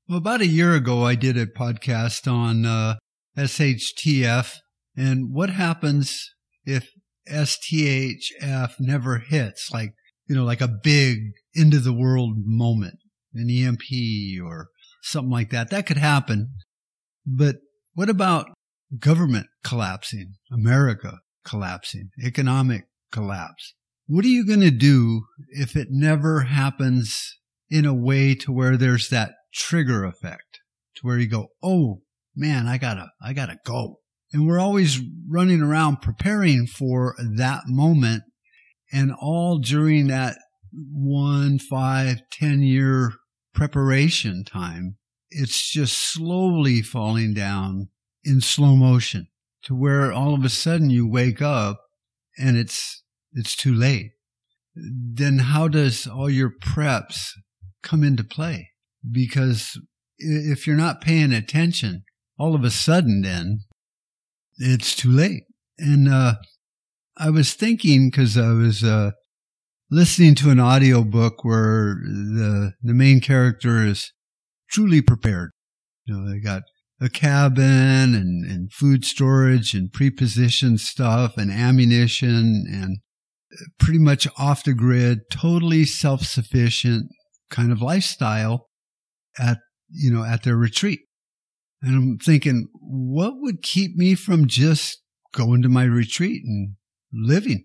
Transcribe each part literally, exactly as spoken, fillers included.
Well, about a year ago, I did a podcast on uh, S H T F and what happens if S T H F never hits, like, you know, like a big end of the world moment, an E M P or something like that. That could happen. But what about government collapsing, America collapsing, economic collapse? What are you going to do if it never happens in a way to where there's that trigger effect, to where you go, oh man, I gotta, I gotta go. And we're always running around preparing for that moment, and all during that one, five, ten year preparation time, it's just slowly falling down in slow motion to where all of a sudden you wake up and it's, it's too late. Then how does all your preps come into play? Because if you're not paying attention, all of a sudden then it's too late. And uh, I was thinking, because I was uh, listening to an audio book where the the main character is truly prepared. You know, they got a cabin and, and food storage and pre-positioned stuff and ammunition and pretty much off the grid, totally self-sufficient kind of lifestyle at, you know, at their retreat. And I'm thinking, what would keep me from just going to my retreat and living?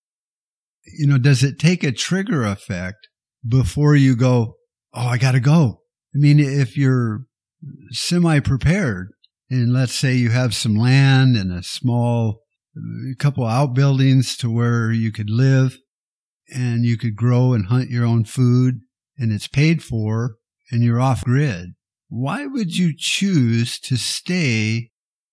You know, does it take a trigger effect before you go, oh, I got to go? I mean, if you're semi-prepared and let's say you have some land and a small a couple outbuildings to where you could live and you could grow and hunt your own food and it's paid for and you're off grid, why would you choose to stay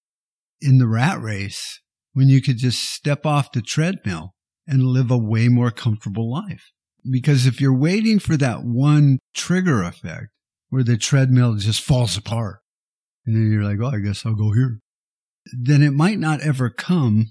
in the rat race when you could just step off the treadmill and live a way more comfortable life? Because if you're waiting for that one trigger effect where the treadmill just falls apart and then you're like, oh, I guess I'll go here, then it might not ever come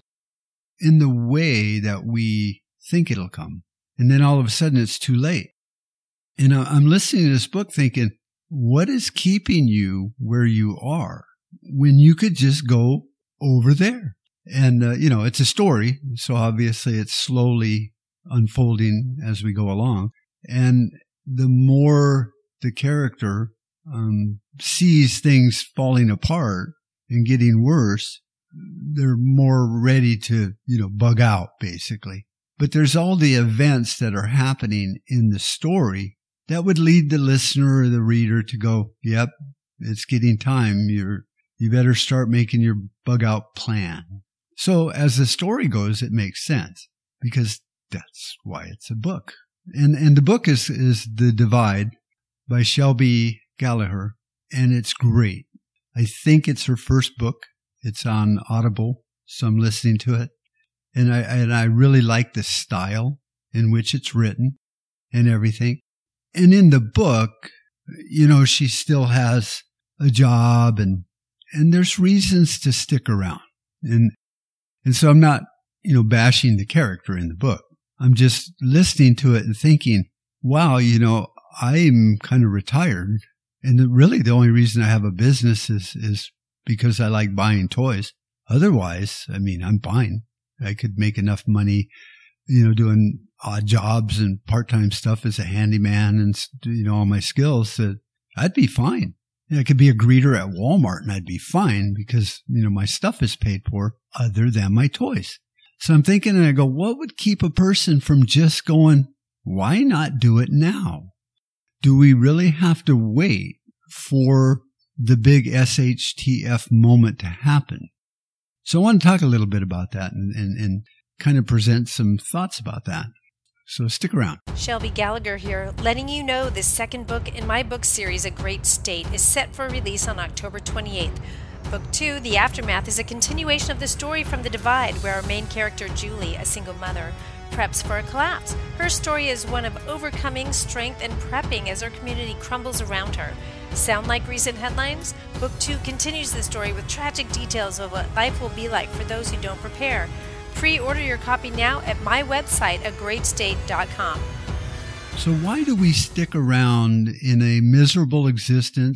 in the way that we think it'll come. And then all of a sudden it's too late. And I'm listening to this book thinking, what is keeping you where you are when you could just go over there? And, uh, you know, it's a story. So obviously it's slowly unfolding as we go along. And the more the character um, sees things falling apart and getting worse, they're more ready to, you know, bug out basically. But there's all the events that are happening in the story that would lead the listener or the reader to go, yep, it's getting time. You're, you better start making your bug out plan. So as the story goes, it makes sense because that's why it's a book. And, and the book is, is The Divide by Shelby Gallagher, and it's great. I think it's her first book. It's on Audible, so I'm listening to it. And I, and I really like the style in which it's written and everything. And in the book, you know, she still has a job and, and there's reasons to stick around. And, and so I'm not, you know, bashing the character in the book. I'm just listening to it and thinking, wow, you know, I'm kind of retired. And the, really the only reason I have a business is, is because I like buying toys. Otherwise, I mean, I'm fine. I could make enough money, you know, doing odd jobs and part-time stuff as a handyman and, you know, all my skills that I'd be fine. I could be a greeter at Walmart and I'd be fine because, you know, my stuff is paid for other than my toys. So I'm thinking and I go, what would keep a person from just going, why not do it now? Do we really have to wait for the big S H T F moment to happen? So I want to talk a little bit about that and, and, and kind of present some thoughts about that. So stick around. Shelby Gallagher here, letting you know this second book in my book series, A Great State, is set for release on October twenty-eighth. Book two, The Aftermath, is a continuation of the story from The Divide, where our main character, Julie, a single mother, preps for a collapse. Her story is one of overcoming, strength, and prepping as her community crumbles around her. Sound like recent headlines? Book two continues the story with tragic details of what life will be like for those who don't prepare. Pre-order your copy now at my website, a great state dot com. So why do we stick around in a miserable existence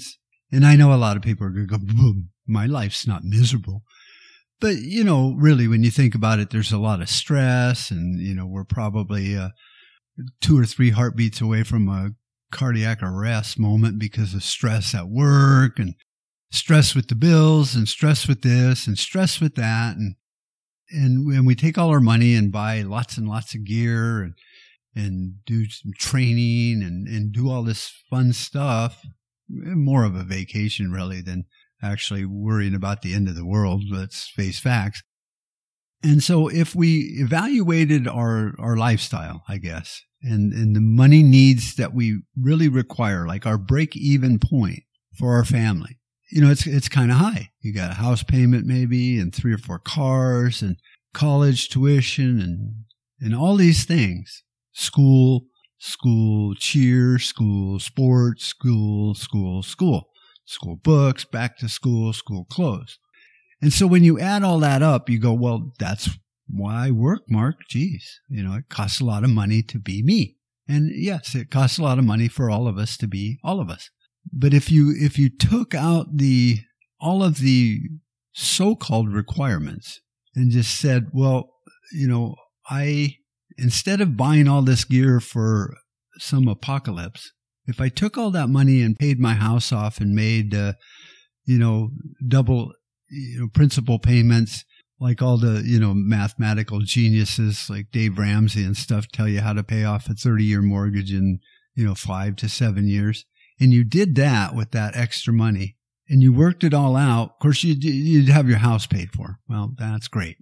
And I know a lot of people are going to go, boom, my life's not miserable. But, you know, really, when you think about it, there's a lot of stress and, you know, we're probably uh, two or three heartbeats away from a cardiac arrest moment because of stress at work and stress with the bills and stress with this and stress with that. And, and when we take all our money and buy lots and lots of gear and, and do some training and, and do all this fun stuff, more of a vacation really than actually worrying about the end of the world. Let's face facts. And so if we evaluated our, our lifestyle, I guess, and, and the money needs that we really require, like our break-even point for our family, you know, it's it's kind of high. You got a house payment maybe and three or four cars and college tuition and, and all these things, school, school cheer, school sports, school, school, school, school books, back to school, school clothes. And so when you add all that up, you go, well, that's why I work, Mark. Geez, you know, it costs a lot of money to be me. And yes, it costs a lot of money for all of us to be all of us. But if you, if you took out the, all of the so-called requirements and just said, well, you know, I, instead of buying all this gear for some apocalypse, if I took all that money and paid my house off and made, uh, you know, double, you know, principal payments, like all the, you know, mathematical geniuses like Dave Ramsey and stuff tell you how to pay off a thirty-year mortgage in, you know, five to seven years. And you did that with that extra money and you worked it all out. Of course, you'd, you'd have your house paid for. Well, that's great.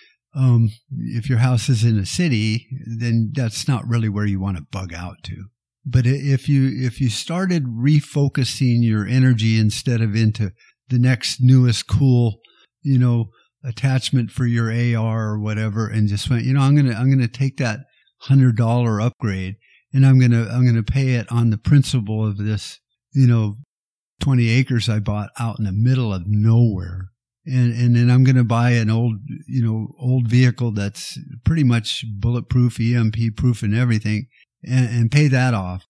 Um, if your house is in a city, then that's not really where you want to bug out to. But if you, if you started refocusing your energy instead of into the next newest cool, you know, attachment for your A R or whatever, and just went, you know, I'm going to, I'm going to take that hundred dollar upgrade and I'm going to, I'm going to pay it on the principle of this, you know, twenty acres I bought out in the middle of nowhere. And, and then I'm going to buy an old, you know, old vehicle that's pretty much bulletproof, E M P proof and everything, and, and pay that off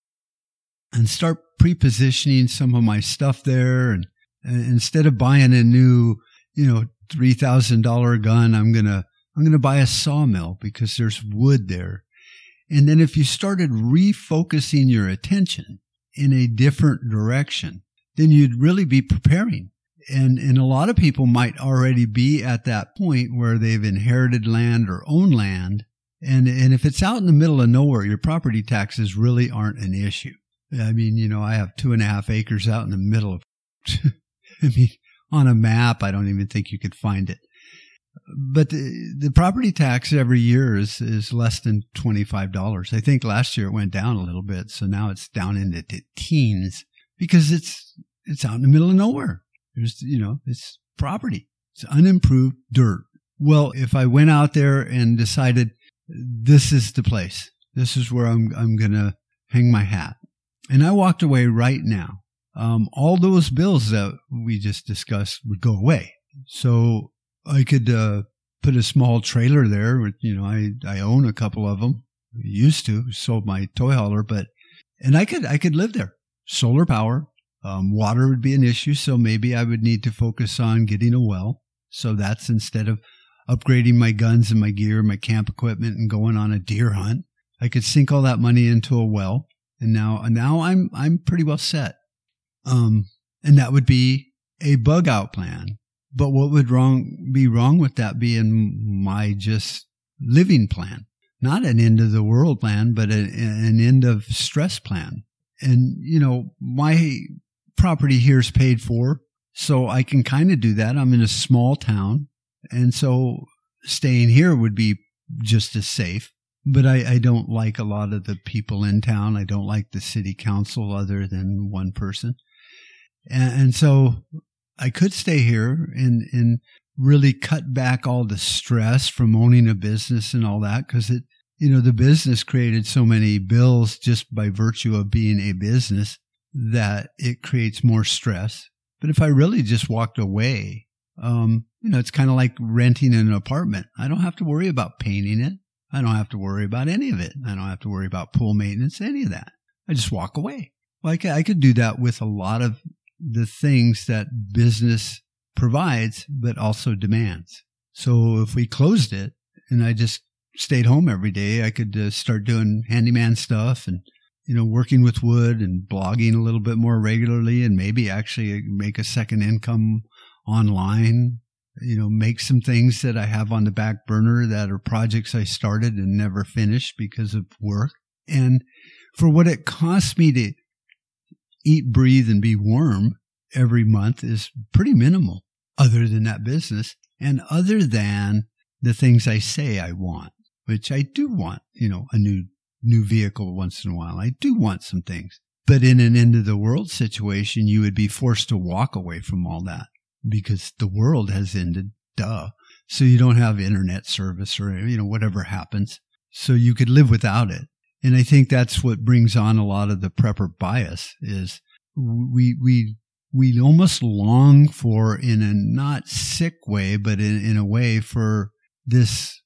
and start pre-positioning some of my stuff there. And, and instead of buying a new, you know, three thousand dollars gun, I'm going to, I'm going to buy a sawmill because there's wood there. And then if you started refocusing your attention in a different direction, then you'd really be preparing. And, and a lot of people might already be at that point where they've inherited land or own land. And, and if it's out in the middle of nowhere, your property taxes really aren't an issue. I mean, you know, I have two and a half acres out in the middle of, I mean, on a map, I don't even think you could find it. But the, the property tax every year is, is less than twenty-five dollars. I think last year it went down a little bit. So now it's down into the teens because it's, it's out in the middle of nowhere. There's, you know, it's property. It's unimproved dirt. Well, if I went out there and decided this is the place, this is where I'm, I'm going to hang my hat. And I walked away right now. Um, all those bills that we just discussed would go away. So I could, uh, put a small trailer there. With, you know, I, I own a couple of them. I used to, sold my toy hauler, but, and I could, I could live there. Solar power. Um, water would be an issue. So maybe I would need to focus on getting a well. So that's instead of upgrading my guns and my gear, my camp equipment and going on a deer hunt, I could sink all that money into a well. And now, now I'm, I'm pretty well set. Um, and that would be a bug out plan. But what would wrong be wrong with that being my just living plan? Not an end of the world plan, but a, an end of stress plan. And, you know, my property here is paid for, so I can kind of do that. I'm in a small town. And so staying here would be just as safe. But I, I don't like a lot of the people in town. I don't like the city council other than one person. And, and so I could stay here and, and really cut back all the stress from owning a business and all that, because it, you know, the business created so many bills just by virtue of being a business that it creates more stress. But if I really just walked away, um, you know, it's kind of like renting an apartment. I don't have to worry about painting it. I don't have to worry about any of it. I don't have to worry about pool maintenance, any of that. I just walk away. Well, I could, I could do that with a lot of the things that business provides, but also demands. So if we closed it and I just stayed home every day, I could uh, start doing handyman stuff and, you know, working with wood and blogging a little bit more regularly and maybe actually make a second income online, you know, make some things that I have on the back burner that are projects I started and never finished because of work. And for what it costs me to eat, breathe, and be warm every month is pretty minimal other than that business and other than the things I say I want, which I do want, you know, a new new vehicle once in a while. I do want some things. But in an end of the world situation, you would be forced to walk away from all that because the world has ended, duh. So you don't have internet service or, you know, whatever happens. So you could live without it. And I think that's what brings on a lot of the prepper bias is we, we, we almost long for, in a not sick way, but in, in a way for this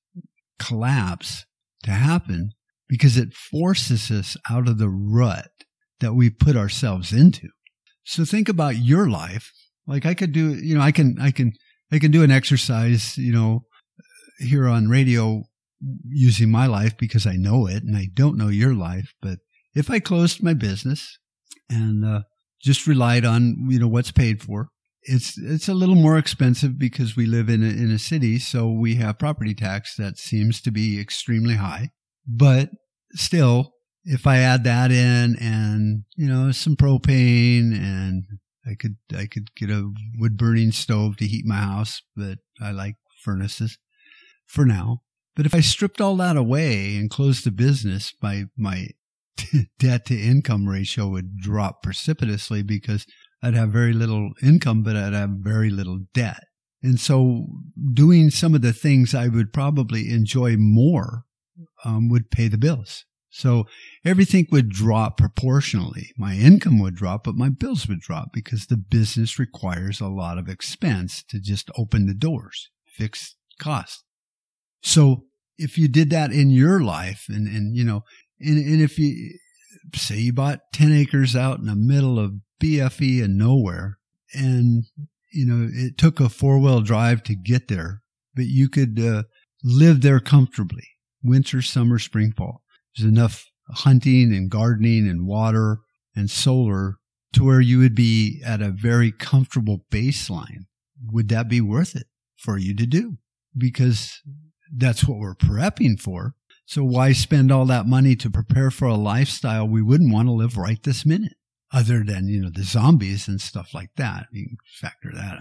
collapse to happen because it forces us out of the rut that we put ourselves into. So think about your life. Like I could do, you know, I can, I can, I can do an exercise, you know, here on radio using my life because I know it and I don't know your life. But if I closed my business and uh, just relied on, you know, what's paid for, it's it's a little more expensive because we live in a, in a city. So we have property tax that seems to be extremely high. But still, if I add that in and, you know, some propane and I could I could get a wood burning stove to heat my house, but I like furnaces for now. But if I stripped all that away and closed the business, my, my debt to income ratio would drop precipitously because I'd have very little income, but I'd have very little debt. And so doing some of the things I would probably enjoy more um, would pay the bills. So everything would drop proportionally. My income would drop, but my bills would drop because the business requires a lot of expense to just open the doors, fixed costs. So if you did that in your life and, and you know, and, and if you say you bought ten acres out in the middle of B F E and nowhere and, you know, it took a four-wheel drive to get there, but you could uh, live there comfortably, winter, summer, spring, fall. There's enough hunting and gardening and water and solar to where you would be at a very comfortable baseline. Would that be worth it for you to do? Because that's what we're prepping for. So why spend all that money to prepare for a lifestyle we wouldn't want to live right this minute? Other than, you know, the zombies and stuff like that. You can factor that out.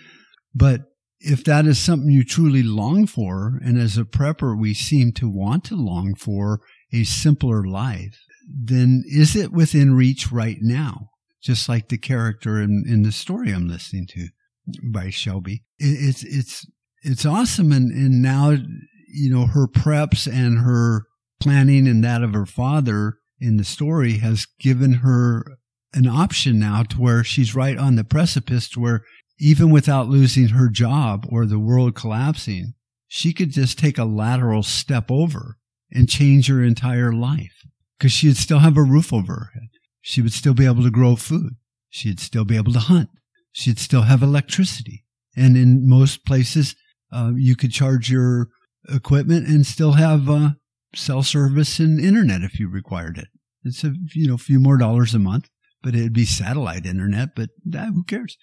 But if that is something you truly long for, and as a prepper we seem to want to long for a simpler life, then is it within reach right now? Just like the character in, in the story I'm listening to by Shelby. It, it's, it's, It's awesome. And, and now, you know, her preps and her planning and that of her father in the story has given her an option now to where she's right on the precipice to where even without losing her job or the world collapsing, she could just take a lateral step over and change her entire life because she'd still have a roof over her head. She would still be able to grow food. She'd still be able to hunt. She'd still have electricity. And in most places, Uh, you could charge your equipment and still have uh, cell service and internet if you required it. It's a you know few more dollars a month, but it'd be satellite internet. But uh, who cares?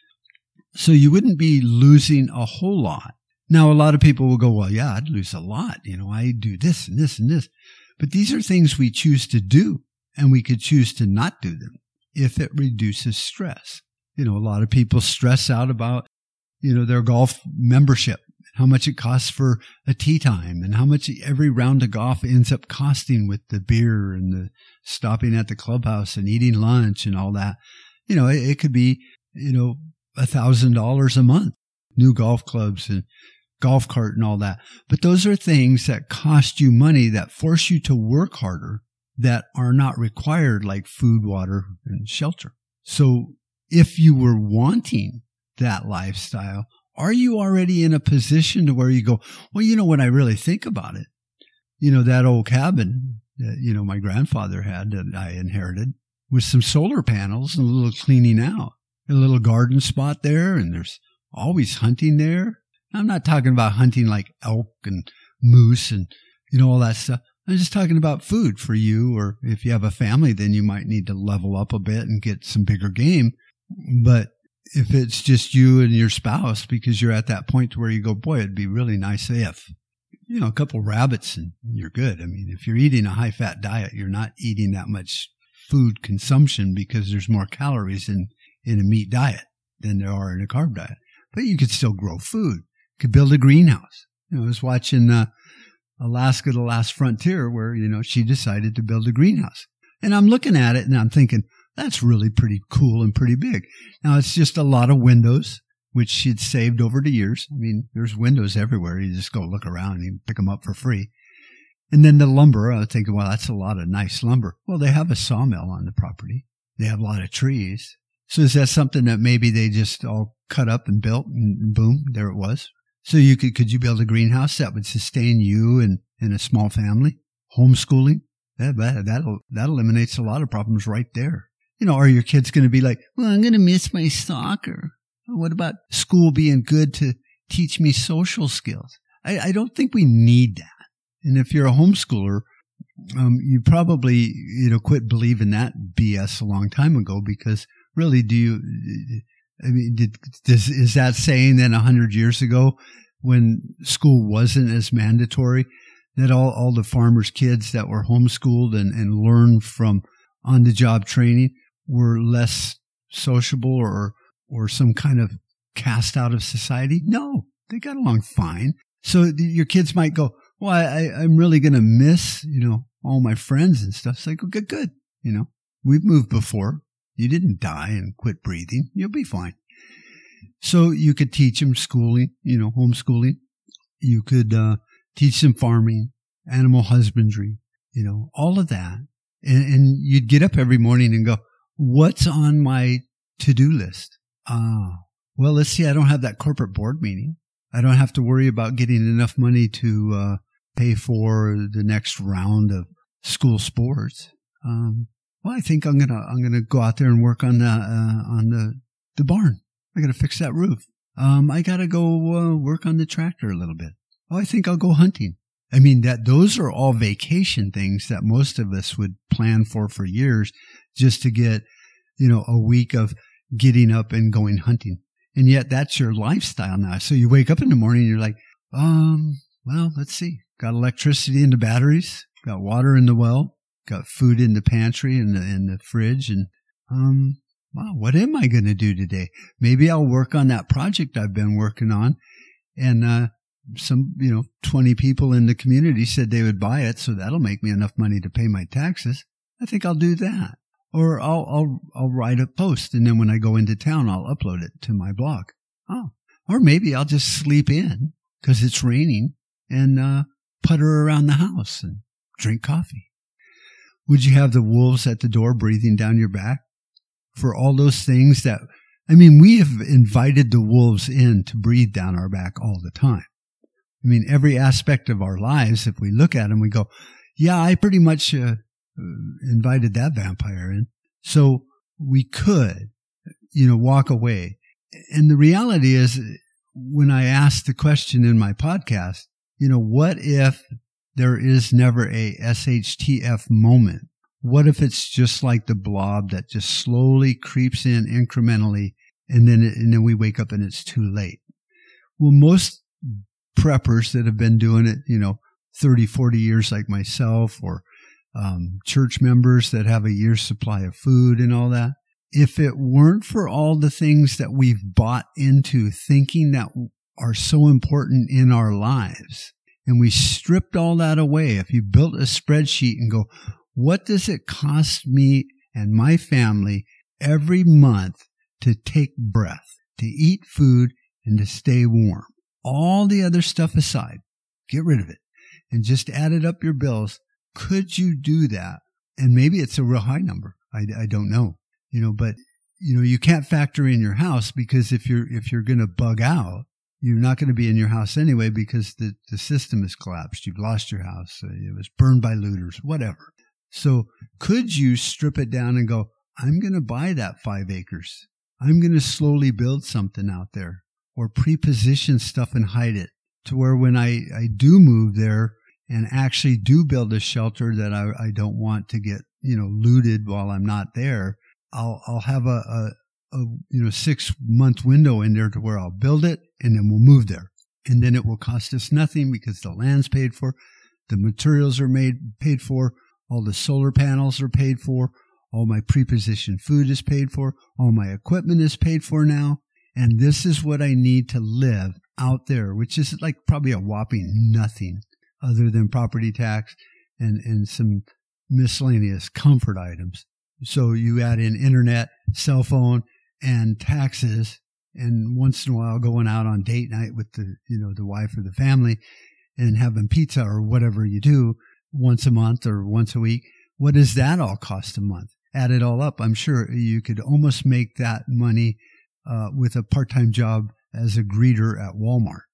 So you wouldn't be losing a whole lot. Now a lot of people will go, well, yeah, I'd lose a lot. You know, I do this and this and this. But these are things we choose to do, and we could choose to not do them if it reduces stress. You know, a lot of people stress out about you know their golf membership. How much it costs for a tee time and how much every round of golf ends up costing with the beer and the stopping at the clubhouse and eating lunch and all that. You know, it, it could be, you know, a thousand dollars a month, new golf clubs and golf cart and all that. But those are things that cost you money that force you to work harder that are not required, like food, water, and shelter. So if you were wanting that lifestyle, are you already in a position to where you go, well, you know, when I really think about it, you know, that old cabin that, you know, my grandfather had that I inherited with some solar panels and a little cleaning out. a little garden spot there, and there's always hunting there. I'm not talking about hunting like elk and moose and, you know, all that stuff. I'm just talking about food for you, or if you have a family, then you might need to level up a bit and get some bigger game. But if it's just you and your spouse, because you're at that point where you go, boy, it'd be really nice if, you know, a couple rabbits and you're good. I mean, if you're eating a high-fat diet, you're not eating that much food consumption because there's more calories in, in a meat diet than there are in a carb diet. But you could still grow food. You could build a greenhouse. You know, I was watching uh, Alaska, The Last Frontier, where, you know, she decided to build a greenhouse. And I'm looking at it and I'm thinking, that's really pretty cool and pretty big. Now, it's just a lot of windows, which she'd saved over the years. I mean, there's windows everywhere. You just go look around and you pick them up for free. And then the lumber, I was thinking, well, that's a lot of nice lumber. Well, they have a sawmill on the property. They have a lot of trees. So is that something that maybe they just all cut up and built and boom, there it was? So you could, could you build a greenhouse that would sustain you and, and a small family? Homeschooling? That, that, that'll, that eliminates a lot of problems right there. You know, are your kids going to be like, well, I'm going to miss my soccer? What about school being good to teach me social skills? I, I don't think we need that. And if you're a homeschooler, um, you probably, you know, quit believing that B S a long time ago, because really, do you, I mean, did, does, is that saying that a hundred years ago when school wasn't as mandatory, that all, all the farmers' kids that were homeschooled and, and learned from on-the-job training were less sociable or, or some kind of cast out of society? No, they got along fine. So the, your kids might go, well, I, I'm really going to miss, you know, all my friends and stuff. It's like, okay, good. You know, we've moved before. You didn't die and quit breathing. You'll be fine. So you could teach them schooling, you know, homeschooling. You could uh, teach them farming, animal husbandry, you know, all of that. And, and you'd get up every morning and go, what's on my to-do list? Ah, well, let's see. I don't have that corporate board meeting. I don't have to worry about getting enough money to uh, pay for the next round of school sports. Um, well, I think I'm gonna I'm gonna go out there and work on the uh, on the the barn. I gotta fix that roof. Um, I gotta go uh, work on the tractor a little bit. Oh, I think I'll go hunting. I mean, that those are all vacation things that most of us would plan for for years, just to get, you know, a week of getting up and going hunting. And yet that's your lifestyle now. So you wake up in the morning and you're like, um, well, let's see. Got electricity in the batteries, got water in the well, got food in the pantry and the, in the fridge. And, um, wow, what am I going to do today? Maybe I'll work on that project I've been working on. And, uh, some, you know, twenty people in the community said they would buy it. So that'll make me enough money to pay my taxes. I think I'll do that. Or I'll, I'll, I'll write a post, and then when I go into town, I'll upload it to my blog. Oh, or maybe I'll just sleep in because it's raining and, uh, putter around the house and drink coffee. Would you have the wolves at the door breathing down your back for all those things that, I mean, we have invited the wolves in to breathe down our back all the time. I mean, every aspect of our lives, if we look at them, we go, yeah, I pretty much, uh, invited that vampire in. So we could, you know, walk away. And the reality is, when I asked the question in my podcast, you know, what if there is never a S H T F moment? What if it's just like the blob that just slowly creeps in incrementally, and then it, and then we wake up and it's too late? Well, most preppers that have been doing it, you know, thirty, forty years like myself, or Um, church members that have a year's supply of food and all that. If it weren't for all the things that we've bought into thinking that are so important in our lives, and we stripped all that away, if you built a spreadsheet and go, what does it cost me and my family every month to take breath, to eat food, and to stay warm? All the other stuff aside, get rid of it and just added up your bills. Could you do that? And maybe it's a real high number. I, I don't know, you know, but you know, you can't factor in your house, because if you're, if you're going to bug out, you're not going to be in your house anyway, because the, the system has collapsed. You've lost your house. It was burned by looters, whatever. So could you strip it down and go, I'm going to buy that five acres. I'm going to slowly build something out there or pre-position stuff and hide it to where when I, I do move there and actually do build a shelter that I, I don't want to get, you know, looted while I'm not there, I'll, I'll have a, a, a, you know, six month window in there to where I'll build it and then we'll move there. And then it will cost us nothing because the land's paid for, the materials are made, paid for, all the solar panels are paid for, all my pre-positioned food is paid for, all my equipment is paid for now. And this is what I need to live out there, which is like probably a whopping nothing other than property tax and, and some miscellaneous comfort items. So you add in internet, cell phone, and taxes, and once in a while going out on date night with the, you know, the wife or the family and having pizza or whatever you do once a month or once a week. What does that all cost a month? Add it all up. I'm sure you could almost make that money uh, with a part-time job as a greeter at Walmart.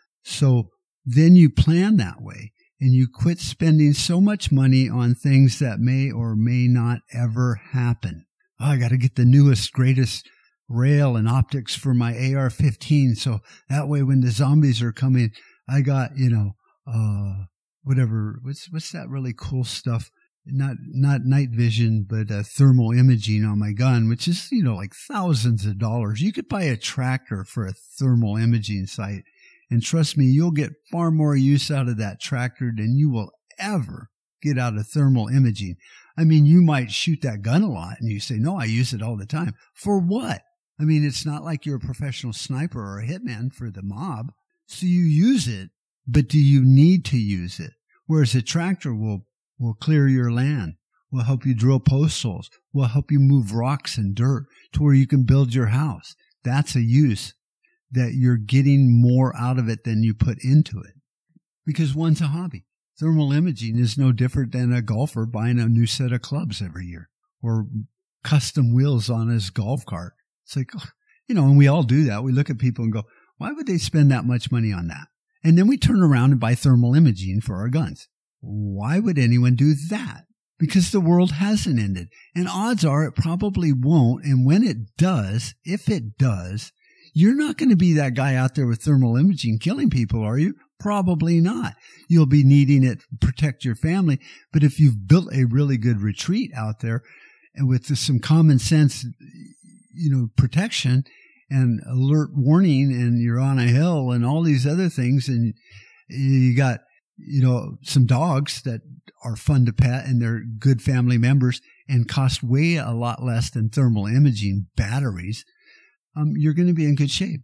So then you plan that way and you quit spending so much money on things that may or may not ever happen. Oh, I got to get the newest, greatest rail and optics for my A R fifteen. So that way when the zombies are coming, I got, you know, uh, whatever, what's, what's that really cool stuff? Not, not night vision, but uh, thermal imaging on my gun, which is, you know, like thousands of dollars. You could buy a tractor for a thermal imaging site. And trust me, you'll get far more use out of that tractor than you will ever get out of thermal imaging. I mean, you might shoot that gun a lot and you say, no, I use it all the time. For what? I mean, it's not like you're a professional sniper or a hitman for the mob. So you use it, but do you need to use it? Whereas a tractor will, will clear your land, will help you drill post holes, will help you move rocks and dirt to where you can build your house. That's a use that you're getting more out of it than you put into it. Because one's a hobby. Thermal imaging is no different than a golfer buying a new set of clubs every year or custom wheels on his golf cart. It's like, you know, and we all do that. We look at people and go, why would they spend that much money on that? And then we turn around and buy thermal imaging for our guns. Why would anyone do that? Because the world hasn't ended. And odds are it probably won't. And when it does, if it does, you're not going to be that guy out there with thermal imaging killing people, are you? Probably not. You'll be needing it to protect your family. But if you've built a really good retreat out there and with some common sense, you know, protection and alert warning, and you're on a hill and all these other things, and you got, you know, some dogs that are fun to pet and they're good family members and cost way a lot less than thermal imaging batteries, um, you're going to be in good shape.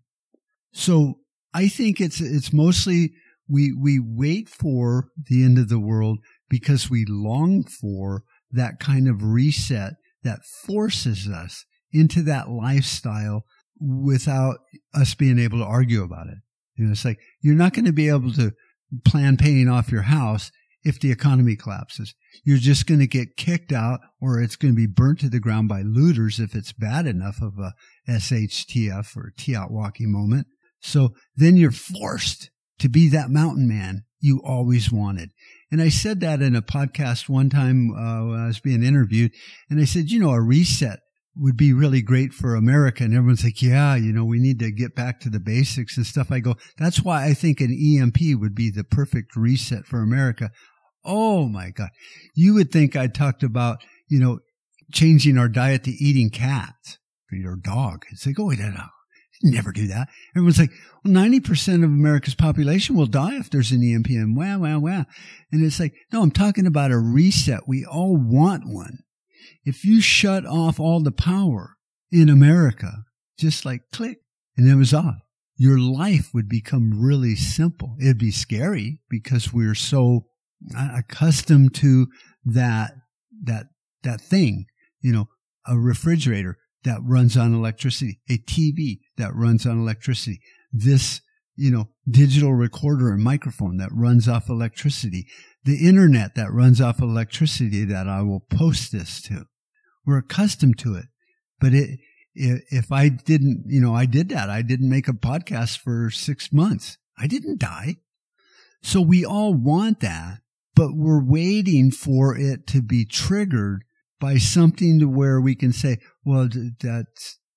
So I think it's, it's mostly we, we wait for the end of the world because we long for that kind of reset that forces us into that lifestyle without us being able to argue about it. You know, it's like you're not going to be able to plan paying off your house if the economy collapses. You're just going to get kicked out, or it's going to be burnt to the ground by looters if it's bad enough of a S H T F or Teotwakie moment. So then you're forced to be that mountain man you always wanted. And I said that in a podcast one time uh, when I was being interviewed, and I said, you know, a reset would be really great for America. And everyone's like, yeah, you know, we need to get back to the basics and stuff. I go, that's why I think an E M P would be the perfect reset for America. Oh my God. You would think I talked about, you know, changing our diet to eating cats for your dog. It's like, oh, wait, no, never do that. Everyone's like, well, ninety percent of America's population will die if there's an E M P. And wow, wow, wow. And it's like, no, I'm talking about a reset. We all want one. If you shut off all the power in America, just like click, and it was off, your life would become really simple. It'd be scary because we're so accustomed to that, that, that thing, you know, a refrigerator that runs on electricity, a T V that runs on electricity, this, you know, digital recorder and microphone that runs off electricity, the internet that runs off electricity that I will post this to. We're accustomed to it. But it, if I didn't, you know, I did that. I didn't make a podcast for six months. I didn't die. So we all want that, but we're waiting for it to be triggered by something to where we can say, well, that's,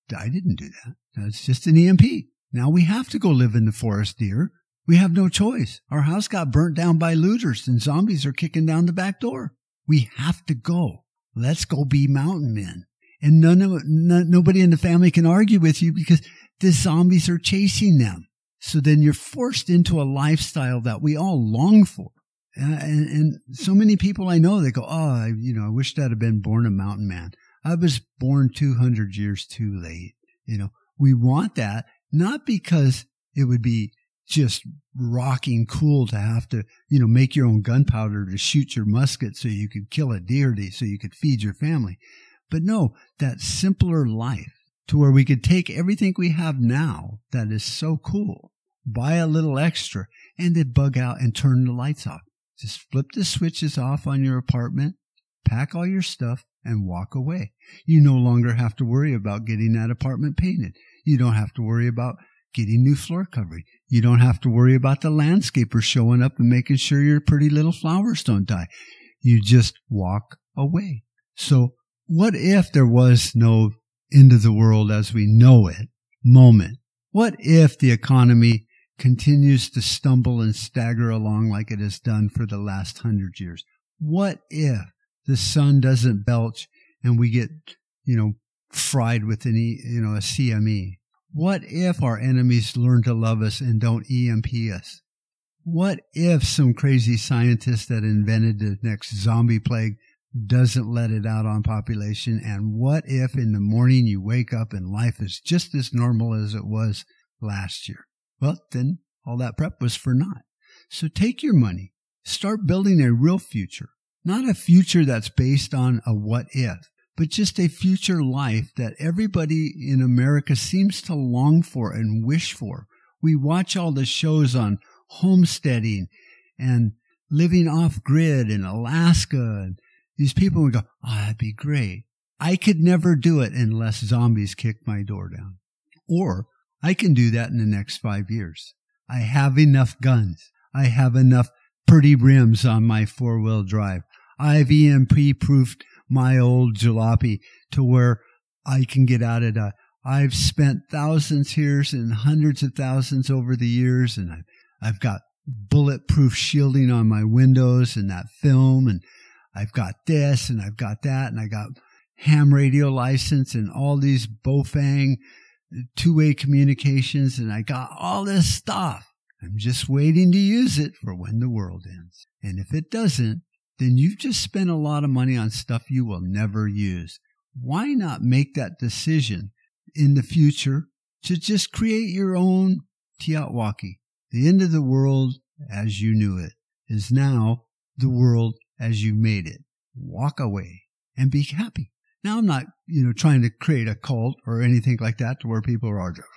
I didn't do that. That's just an E M P. Now we have to go live in the forest, dear. We have no choice. Our house got burnt down by looters and zombies are kicking down the back door. We have to go. Let's go be mountain men. And none of, no, nobody in the family can argue with you because the zombies are chasing them. So then you're forced into a lifestyle that we all long for. Uh, and, and so many people I know, they go, oh, I, you know, I wish I'd have been born a mountain man. I was born two hundred years too late. You know, we want that, not because it would be just rocking cool to have to, you know, make your own gunpowder to shoot your musket so you could kill a deer so you could feed your family. But no, that simpler life to where we could take everything we have now that is so cool, buy a little extra, and then bug out and turn the lights off. Just flip the switches off on your apartment, pack all your stuff, and walk away. You no longer have to worry about getting that apartment painted. You don't have to worry about getting new floor covering. You don't have to worry about the landscaper showing up and making sure your pretty little flowers don't die. You just walk away. So what if there was no end of the world as we know it moment? What if the economy continues to stumble and stagger along like it has done for the last hundred years? What if the sun doesn't belch and we get, you know, fried with an, e, you know, a C M E? What if our enemies learn to love us and don't E M P us? What if some crazy scientist that invented the next zombie plague doesn't let it out on population? And what if in the morning you wake up and life is just as normal as it was last year? Well, then all that prep was for naught. So take your money, start building a real future, not a future that's based on a what if, but just a future life that everybody in America seems to long for and wish for. We watch all the shows on homesteading and living off grid in Alaska, and these people would go, oh, that'd be great. I could never do it unless zombies kick my door down. Or I can do that in the next five years. I have enough guns. I have enough pretty rims on my four-wheel drive. I've E M P-proofed my old jalopy to where I can get out of that. I've spent thousands here and hundreds of thousands over the years, and I've, I've got bulletproof shielding on my windows and that film, and I've got this and I've got that, and I got ham radio license and all these Bofang two-way communications, and I got all this stuff. I'm just waiting to use it for when the world ends. And if it doesn't, then you've just spent a lot of money on stuff you will never use. Why not make that decision in the future to just create your own Tiatwaki? The end of the world as you knew it is now the world as you made it. Walk away and be happy. Now, I'm not, you know, trying to create a cult or anything like that to where people are just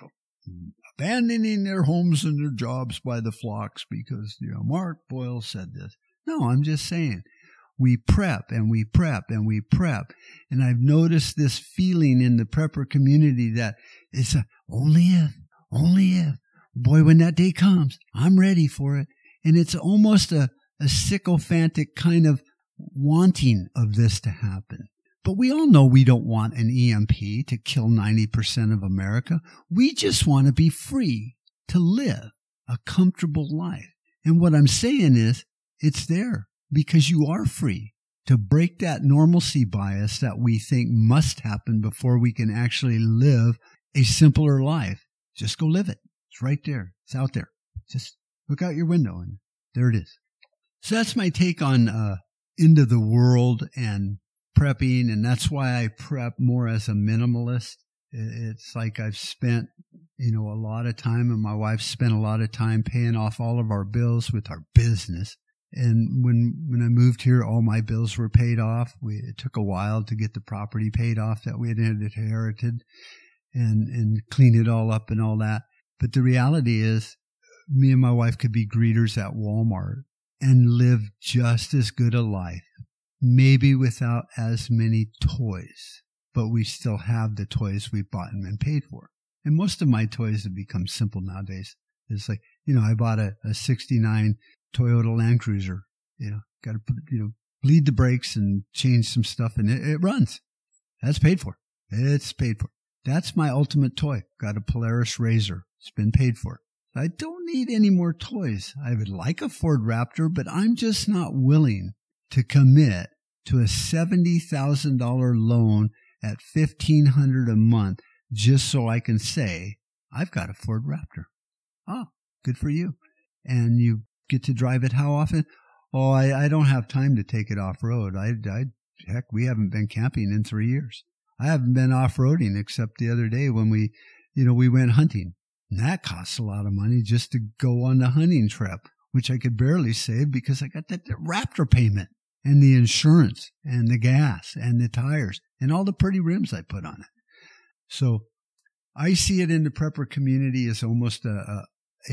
abandoning their homes and their jobs by the flocks because, you know, Mark Boyle said this. No, I'm just saying we prep and we prep and we prep. And I've noticed this feeling in the prepper community that it's a, only if, only if. Boy, when that day comes, I'm ready for it. And it's almost a, a sycophantic kind of wanting of this to happen. But we all know we don't want an E M P to kill ninety percent of America. We just want to be free to live a comfortable life. And what I'm saying is, it's there because you are free to break that normalcy bias that we think must happen before we can actually live a simpler life. Just go live it. It's right there. It's out there. Just look out your window and there it is. So that's my take on uh, end of the world and prepping, and that's why I prep more as a minimalist. It's like I've spent, you know, a lot of time, and my wife spent a lot of time paying off all of our bills with our business. And when when I moved here, all my bills were paid off. We, it took a while to get the property paid off that we had inherited and, and clean it all up and all that. But the reality is, me and my wife could be greeters at Walmart and live just as good a life, maybe without as many toys, but we still have the toys we bought and paid for. And most of my toys have become simple nowadays. It's like, you know, I bought a, a sixty-nine Toyota Land Cruiser, you know, got to put, you know, bleed the brakes and change some stuff, and it, it runs. That's paid for. It's paid for. That's my ultimate toy. Got a Polaris Razor. It's been paid for. I don't need any more toys. I would like a Ford Raptor, but I'm just not willing to commit to a seventy thousand dollars loan at fifteen hundred dollars a month just so I can say, I've got a Ford Raptor. Oh, good for you. And you get to drive it how often? Oh, I, I don't have time to take it off-road. I, I, heck, we haven't been camping in three years. I haven't been off-roading except the other day when we, you know, we went hunting. And that costs a lot of money just to go on the hunting trip, which I could barely save because I got that, that Raptor payment and the insurance and the gas and the tires and all the pretty rims I put on it. So I see it in the prepper community as almost a, a, a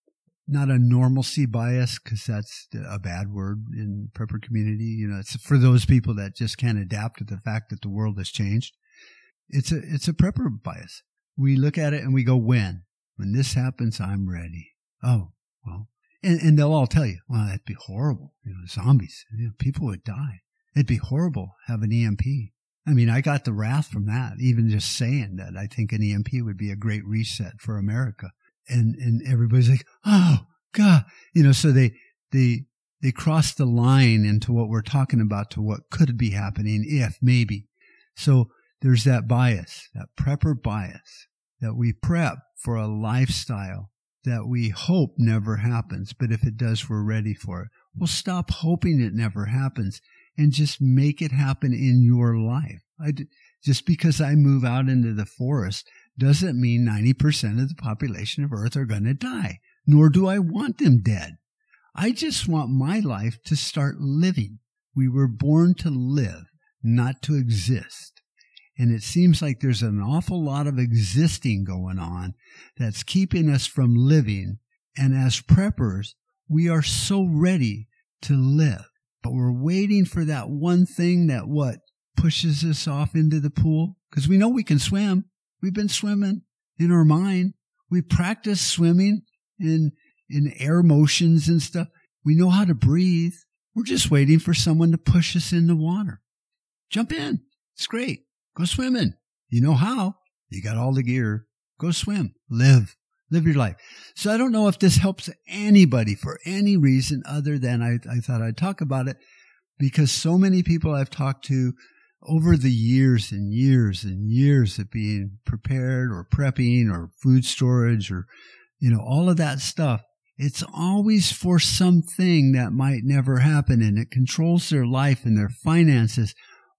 not a normalcy bias, because that's a bad word in prepper community. You know, it's for those people that just can't adapt to the fact that the world has changed. It's a, it's a prepper bias. We look at it and we go, when? When this happens, I'm ready. Oh, well, and, and they'll all tell you, well, that'd be horrible. You know, zombies, you know, people would die. It'd be horrible to have an E M P. I mean, I got the wrath from that, even just saying that I think an E M P would be a great reset for America. And, and everybody's like, oh, God, you know, so they, they, they cross the line into what we're talking about to what could be happening if, maybe. So there's that bias, that prepper bias, that we prep for a lifestyle that we hope never happens. But if it does, we're ready for it. Well, stop hoping it never happens and just make it happen in your life. I, just because I move out into the forest doesn't mean ninety percent of the population of Earth are going to die, nor do I want them dead. I just want my life to start living. We were born to live, not to exist. And it seems like there's an awful lot of existing going on that's keeping us from living. And as preppers, we are so ready to live. But we're waiting for that one thing that what pushes us off into the pool. Because we know we can swim. We've been swimming in our mind. We practice swimming in, in air motions and stuff. We know how to breathe. We're just waiting for someone to push us in the water. Jump in. It's great. Go swimming. You know how. You got all the gear. Go swim. Live. Live your life. So I don't know if this helps anybody for any reason other than I, I thought I'd talk about it, because so many people I've talked to over the years and years and years of being prepared or prepping or food storage or, you know, all of that stuff, it's always for something that might never happen, and it controls their life and their finances.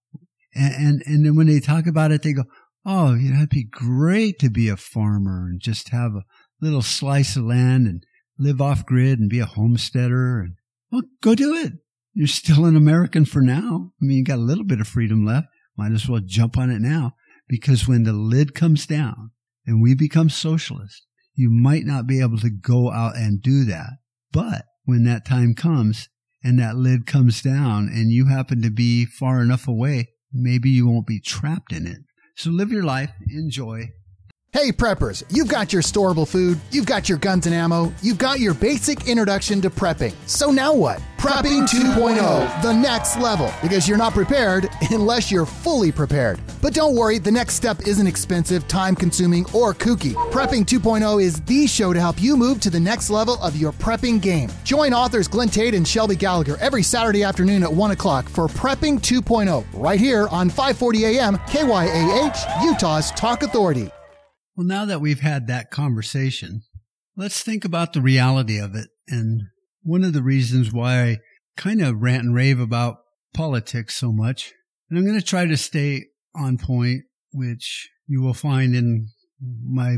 And, and, and then when they talk about it, they go, oh, you know, it'd be great to be a farmer and just have a little slice of land and live off grid and be a homesteader. And well, go do it. You're still an American for now. I mean, you got a little bit of freedom left. Might as well jump on it now, because when the lid comes down and we become socialists, you might not be able to go out and do that. But when that time comes and that lid comes down and you happen to be far enough away, maybe you won't be trapped in it. So live your life, enjoy. Hey preppers, you've got your storable food, you've got your guns and ammo, you've got your basic introduction to prepping. So now what? Prepping two point oh, the next level, because you're not prepared unless you're fully prepared. But don't worry, the next step isn't expensive, time-consuming, or kooky. Prepping two point oh is the show to help you move to the next level of your prepping game. Join authors Glenn Tate and Shelby Gallagher every Saturday afternoon at one o'clock for Prepping two point oh, right here on five forty A M K Y A H, Utah's Talk Authority. Well, now that we've had that conversation, let's think about the reality of it. And one of the reasons why I kind of rant and rave about politics so much, and I'm going to try to stay on point, which you will find in my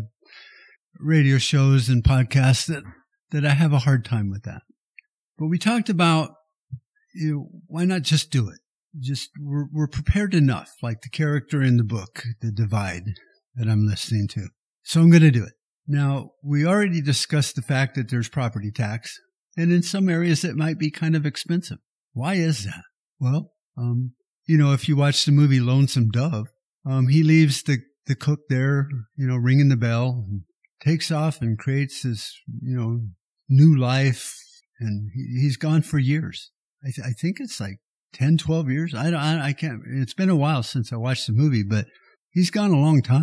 radio shows and podcasts that, that I have a hard time with that. But we talked about, you know, why not just do it? Just, we're, we're prepared enough, like the character in the book, The Divide, that I'm listening to. So I'm going to do it. Now, we already discussed the fact that there's property tax, and in some areas it might be kind of expensive. Why is that? Well, um, you know, if you watch the movie Lonesome Dove, um, he leaves the, the cook there, you know, ringing the bell, and takes off and creates this, you know, new life, and he, he's gone for years. I, th- I think it's like ten, twelve years. I, don't, I, I can't, it's been a while since I watched the movie, but he's gone a long time.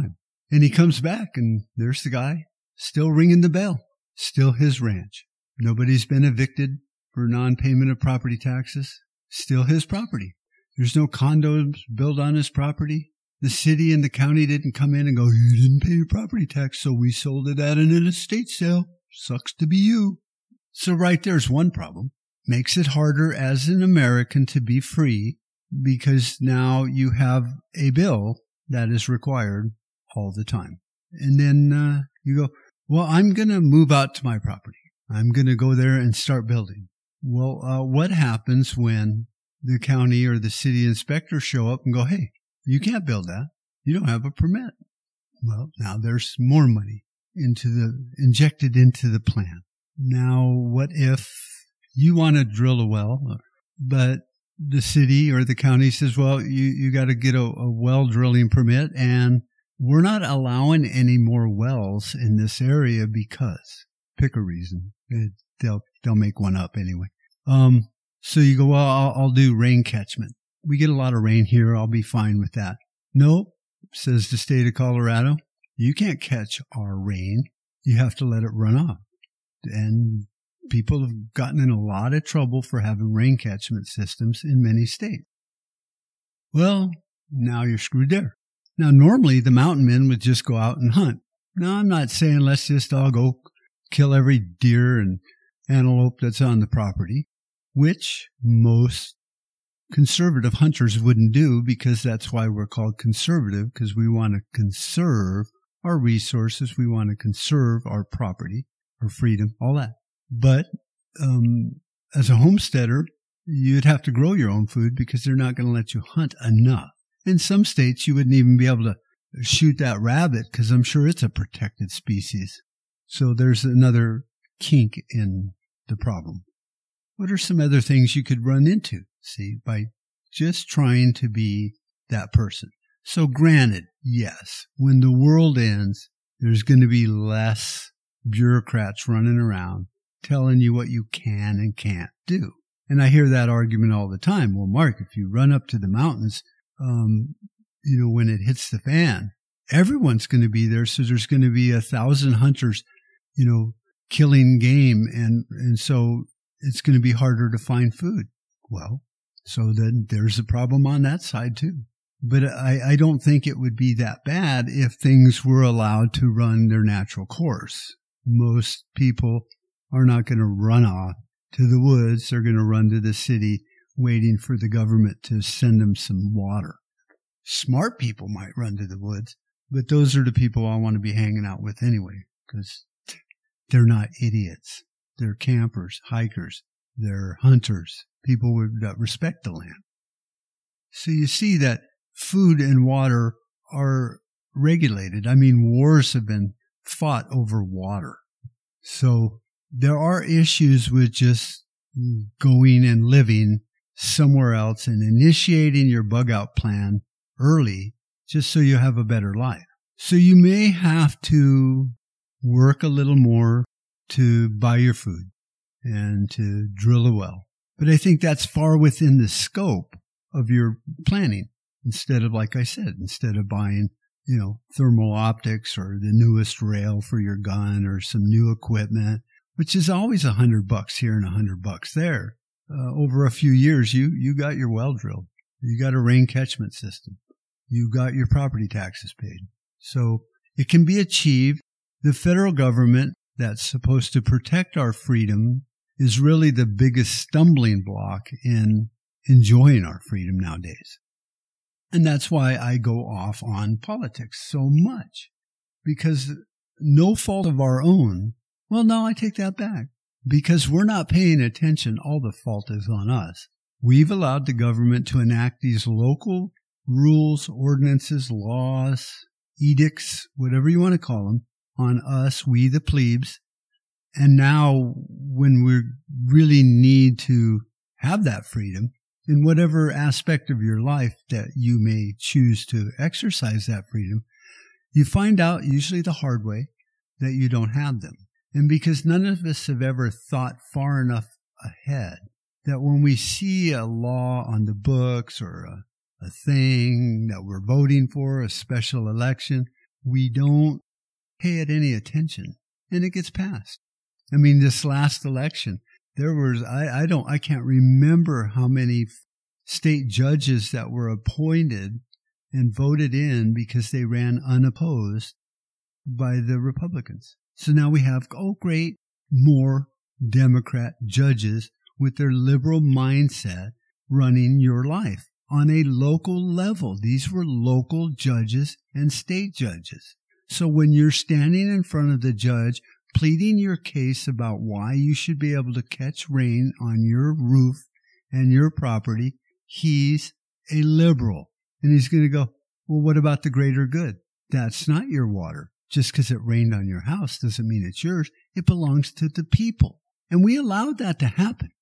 And he comes back, and there's the guy still ringing the bell, still his ranch. Nobody's been evicted for non-payment of property taxes, still his property. There's no condos built on his property. The city and the county didn't come in and go, you didn't pay your property tax, so we sold it at an estate sale. Sucks to be you. So right there's one problem. Makes it harder as an American to be free because now you have a bill that is required all the time. And then uh, you go, well, I'm going to move out to my property. I'm going to go there and start building. Well, uh, what happens when the county or the city inspector show up and go, hey, you can't build that. You don't have a permit. Well, now there's more money into the injected into the plan. Now, what if you want to drill a well, but the city or the county says, well, you, you got to get a, a well drilling permit, and we're not allowing any more wells in this area because, pick a reason. It, they'll, they'll make one up anyway. Um, so you go, well, I'll, I'll do rain catchment. We get a lot of rain here. I'll be fine with that. No, says the state of Colorado, you can't catch our rain. You have to let it run off. And people have gotten in a lot of trouble for having rain catchment systems in many states. Well, now you're screwed there. Now, normally the mountain men would just go out and hunt. Now, I'm not saying let's just all go kill every deer and antelope that's on the property, which most conservative hunters wouldn't do, because that's why we're called conservative, because we want to conserve our resources. We want to conserve our property, our freedom, all that. But um, as a homesteader, you'd have to grow your own food because they're not going to let you hunt enough. In some states, you wouldn't even be able to shoot that rabbit because I'm sure it's a protected species. So there's another kink in the problem. What are some other things you could run into, see, by just trying to be that person? So granted, yes, when the world ends, there's going to be less bureaucrats running around telling you what you can and can't do. And I hear that argument all the time. Well, Mark, if you run up to the mountains, um, you know, when it hits the fan, everyone's going to be there. So there's going to be a thousand hunters, you know, killing game. And, and so it's going to be harder to find food. Well, so then there's a problem on that side too. But I, I don't think it would be that bad if things were allowed to run their natural course. Most people are not going to run off to the woods. They're going to run to the city waiting for the government to send them some water. Smart people might run to the woods, but those are the people I want to be hanging out with anyway, because they're not idiots. They're campers, hikers, they're hunters, people that respect the land. So you see that food and water are regulated. I mean, wars have been fought over water. So there are issues with just going and living somewhere else and initiating your bug out plan early just so you have a better life. So you may have to work a little more to buy your food and to drill a well. But I think that's far within the scope of your planning. Instead of, like I said, instead of buying, you know, thermal optics or the newest rail for your gun or some new equipment, which is always a hundred bucks here and a hundred bucks there. Uh, over a few years, you, you got your well drilled. You got a rain catchment system. You got your property taxes paid. So it can be achieved. The federal government that's supposed to protect our freedom is really the biggest stumbling block in enjoying our freedom nowadays. And that's why I go off on politics so much, because no fault of our own. Well, no, I take that back. Because we're not paying attention, all the fault is on us. We've allowed the government to enact these local rules, ordinances, laws, edicts, whatever you want to call them, on us, we the plebes. And now when we really need to have that freedom, in whatever aspect of your life that you may choose to exercise that freedom, you find out, usually the hard way, that you don't have them. And because none of us have ever thought far enough ahead, that when we see a law on the books or a, a thing that we're voting for, a special election, we don't pay it any attention, and it gets passed. I mean, this last election, there was, I, I don't, I can't remember how many state judges that were appointed and voted in because they ran unopposed by the Republicans. So now we have, oh great, more Democrat judges with their liberal mindset running your life on a local level. These were local judges and state judges. So when you're standing in front of the judge, pleading your case about why you should be able to catch rain on your roof and your property, he's a liberal. And he's going to go, well, what about the greater good? That's not your water. Just because it rained on your house doesn't mean it's yours. It belongs to the people. And we allowed that to happen.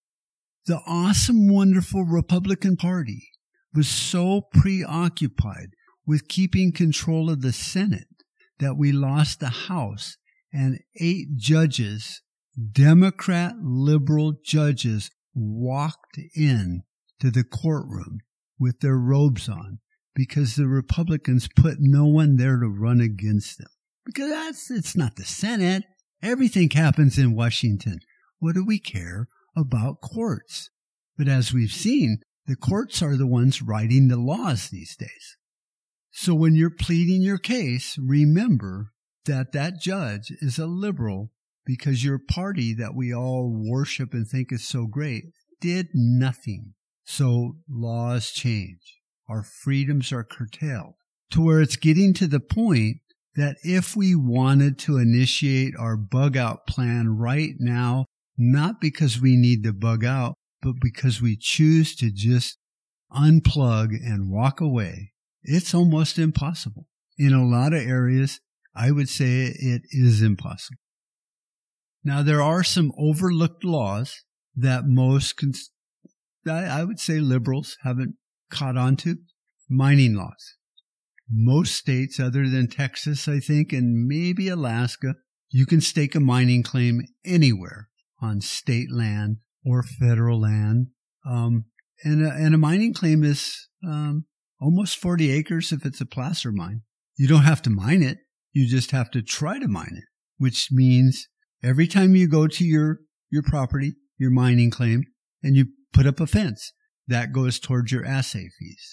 The awesome, wonderful Republican Party was so preoccupied with keeping control of the Senate that we lost the House, and eight judges, Democrat liberal judges, walked in to the courtroom with their robes on because the Republicans put no one there to run against them. Because that's, it's not the Senate. Everything happens in Washington. What do we care about courts? But as we've seen, the courts are the ones writing the laws these days. So when you're pleading your case, remember that that judge is a liberal because your party that we all worship and think is so great did nothing. So laws change. Our freedoms are curtailed to where it's getting to the point that if we wanted to initiate our bug out plan right now, not because we need to bug out, but because we choose to just unplug and walk away, it's almost impossible. In a lot of areas, I would say it is impossible. Now, there are some overlooked laws that most, cons- I would say liberals haven't caught on to. Mining laws. Most states other than Texas, I think, and maybe Alaska, you can stake a mining claim anywhere on state land or federal land. Um, and, a, and a mining claim is um, almost forty acres if it's a placer mine. You don't have to mine it. You just have to try to mine it, which means every time you go to your, your property, your mining claim, and you put up a fence, that goes towards your assay fees.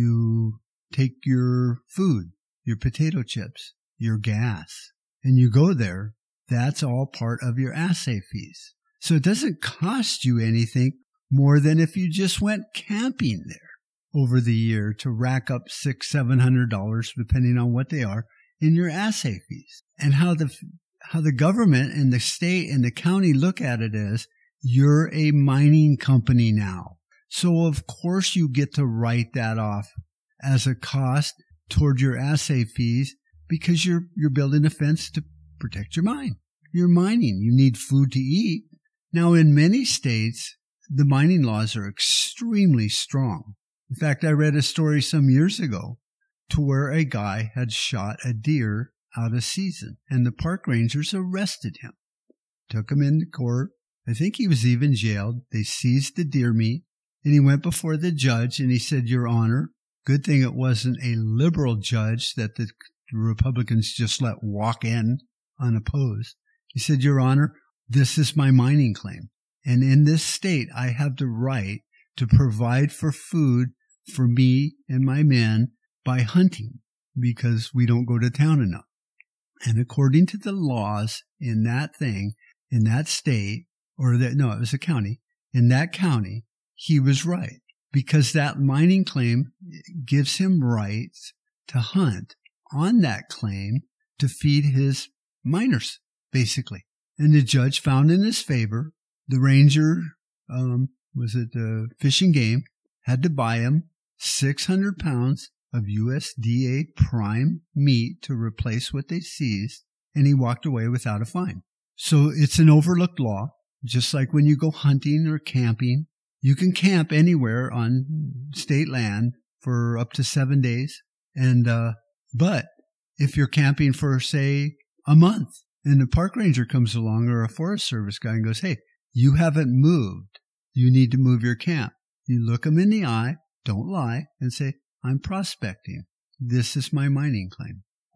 You take your food, your potato chips, your gas, and you go there. That's all part of your assay fees. So it doesn't cost you anything more than if you just went camping there over the year to rack up six, seven hundred dollars, depending on what they are, in your assay fees. And how the how the government and the state and the county look at it is, you're a mining company now. So of course you get to write that off as a cost toward your assay fees because you're you're building a fence to protect your mine. You're mining. You need food to eat. Now, in many states, the mining laws are extremely strong. In fact, I read a story some years ago to where a guy had shot a deer out of season, and the park rangers arrested him, took him into court. I think he was even jailed. They seized the deer meat, and he went before the judge, and he said, Your Honor, good thing it wasn't a liberal judge that the Republicans just let walk in unopposed. He said, Your Honor, this is my mining claim. And in this state, I have the right to provide for food for me and my men by hunting because we don't go to town enough. And according to the laws in that thing, in that state, or that, no, it was a county, in that county, he was right because that mining claim gives him rights to hunt on that claim to feed his miners, basically. And the judge found in his favor. The ranger, um, was it the Fish and Game, had to buy him six hundred pounds of U S D A prime meat to replace what they seized, and he walked away without a fine. So it's an overlooked law, just like when you go hunting or camping. You can camp anywhere on state land for up to seven days. And, uh, but if you're camping for, say, a month, and the park ranger comes along or a Forest Service guy and goes, hey, you haven't moved. You need to move your camp. You look them in the eye, don't lie, and say, I'm prospecting. This is my mining claim.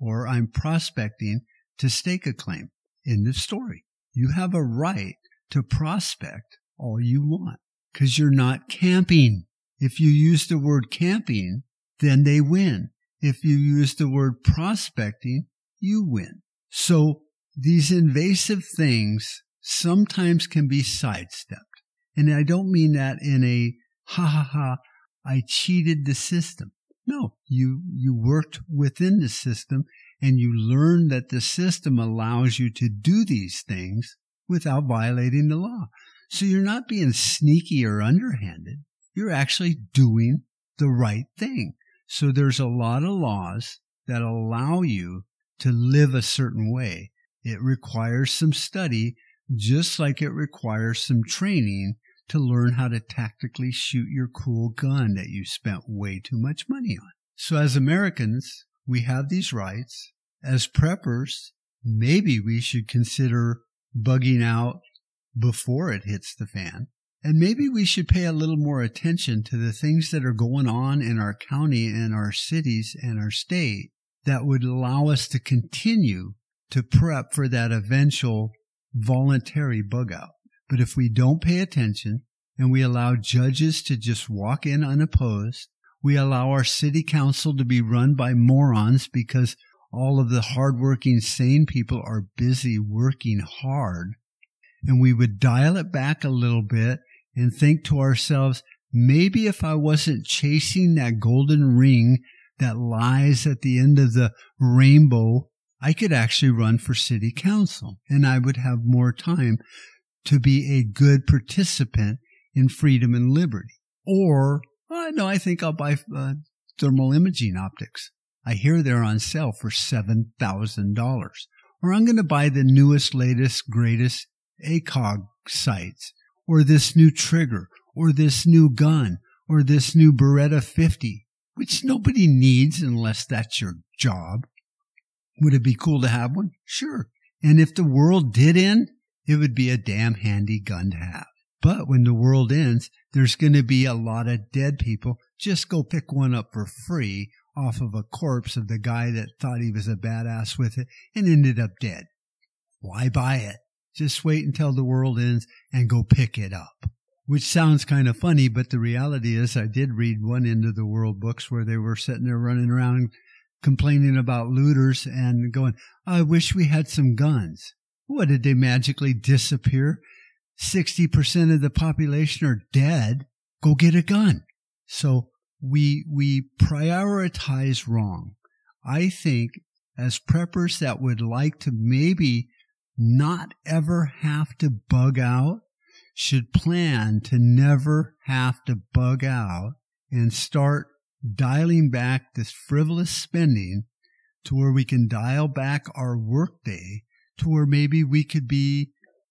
or I'm prospecting to stake a claim. End of story. You have a right to prospect all you want because you're not camping. If you use the word camping, then they win. If you use the word prospecting, you win. So these invasive things sometimes can be sidestepped. And I don't mean that in a ha ha ha, I cheated the system. No, you, you worked within the system and you learned that the system allows you to do these things without violating the law. So you're not being sneaky or underhanded. You're actually doing the right thing. So there's a lot of laws that allow you to live a certain way. It requires some study, just like it requires some training to learn how to tactically shoot your cool gun that you spent way too much money on. So as Americans, we have these rights. As preppers, maybe we should consider bugging out before it hits the fan. And maybe we should pay a little more attention to the things that are going on in our county and our cities and our state that would allow us to continue to prep for that eventual voluntary bug out. But if we don't pay attention and we allow judges to just walk in unopposed, we allow our city council to be run by morons because all of the hardworking, sane people are busy working hard, and we would dial it back a little bit and think to ourselves, maybe if I wasn't chasing that golden ring that lies at the end of the rainbow, I could actually run for city council and I would have more time to be a good participant in freedom and liberty. Or, oh, no, I think I'll buy uh, thermal imaging optics. I hear they're on sale for seven thousand dollars. Or I'm going to buy the newest, latest, greatest A C O G sights, or this new trigger, or this new gun, or this new Beretta fifty, which nobody needs unless that's your job. Would it be cool to have one? Sure. And if the world did end, it would be a damn handy gun to have. But when the world ends, there's going to be a lot of dead people. Just go pick one up for free off of a corpse of the guy that thought he was a badass with it and ended up dead. Why buy it? Just wait until the world ends and go pick it up. Which sounds kind of funny, but the reality is I did read one End of the World books where they were sitting there running around complaining about looters and going, I wish we had some guns. What, did they magically disappear? sixty percent of the population are dead. Go get a gun. So we, we prioritize wrong. I think as preppers that would like to maybe not ever have to bug out should plan to never have to bug out and start dialing back this frivolous spending to where we can dial back our workday to where maybe we could be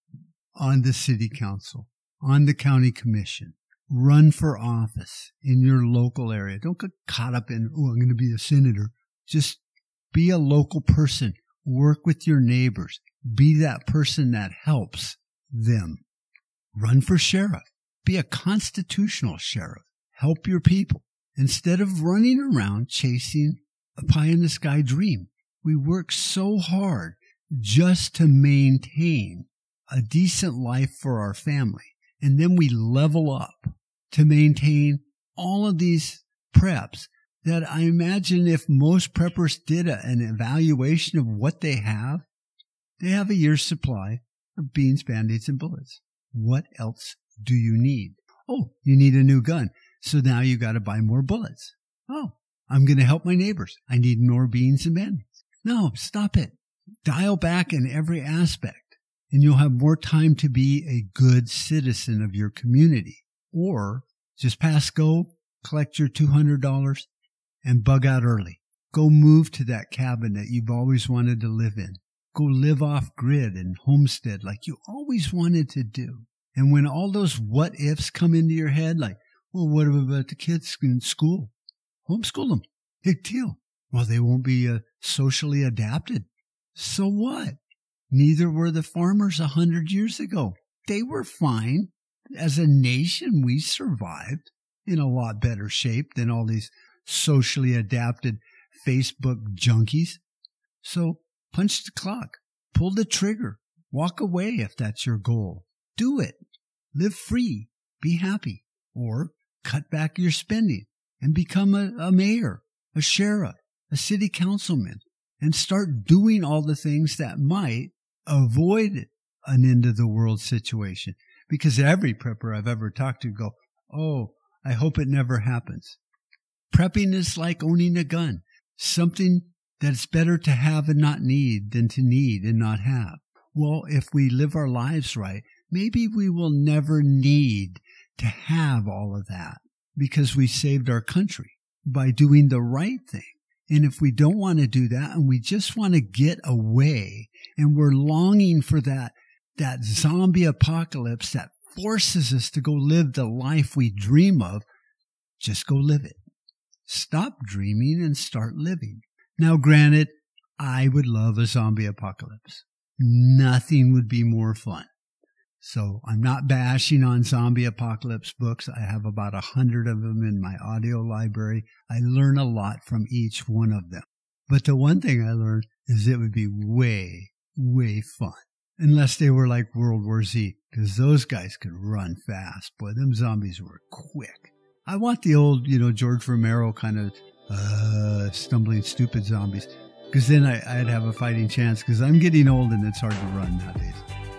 on the city council, on the county commission, run for office in your local area. Don't get caught up in, oh, I'm going to be a senator. Just be a local person. Work with your neighbors. Be that person that helps them. Run for sheriff. Be a constitutional sheriff. Help your people. Instead of running around chasing a pie-in-the-sky dream. We work so hard just to maintain a decent life for our family. And then we level up to maintain all of these preps that I imagine if most preppers did a, an evaluation of what they have, they have a year's supply of beans, Band-Aids, and bullets. What else do you need? Oh, you need a new gun. So now you got to buy more bullets. Oh, I'm going to help my neighbors. I need more beans and Band-Aids. No, stop it. Dial back in every aspect. And you'll have more time to be a good citizen of your community. Or just pass go, collect your two hundred dollars, and bug out early. Go move to that cabin that you've always wanted to live in. Go live off grid and homestead like you always wanted to do. And when all those what ifs come into your head, like, well, what about the kids in school? Homeschool them. Big deal. Well, they won't be uh, socially adapted. So what? Neither were the farmers a hundred years ago. They were fine. As a nation, we survived in a lot better shape than all these socially adapted Facebook junkies. So punch the clock, pull the trigger, walk away if that's your goal. Do it. Live free. Be happy. Or cut back your spending and become a, a mayor, a sheriff, a city councilman, and start doing all the things that might avoid an end of the world situation. Because every prepper I've ever talked to go, oh, I hope it never happens. Prepping is like owning a gun, something that's better to have and not need than to need and not have. Well, if we live our lives right, maybe we will never need to have all of that because we saved our country by doing the right thing. And if we don't want to do that and we just want to get away and we're longing for that, that zombie apocalypse that forces us to go live the life we dream of, just go live it. Stop dreaming and start living. Now, granted, I would love a zombie apocalypse. Nothing would be more fun. So I'm not bashing on zombie apocalypse books. I have about a hundred of them in my audio library. I learn a lot from each one of them. But the one thing I learned is it would be way, way fun. Unless they were like World War Z, because those guys could run fast. Boy, them zombies were quick. I want the old, you know, George Romero kind of uh, stumbling, stupid zombies, because then I, I'd have a fighting chance, because I'm getting old and it's hard to run nowadays.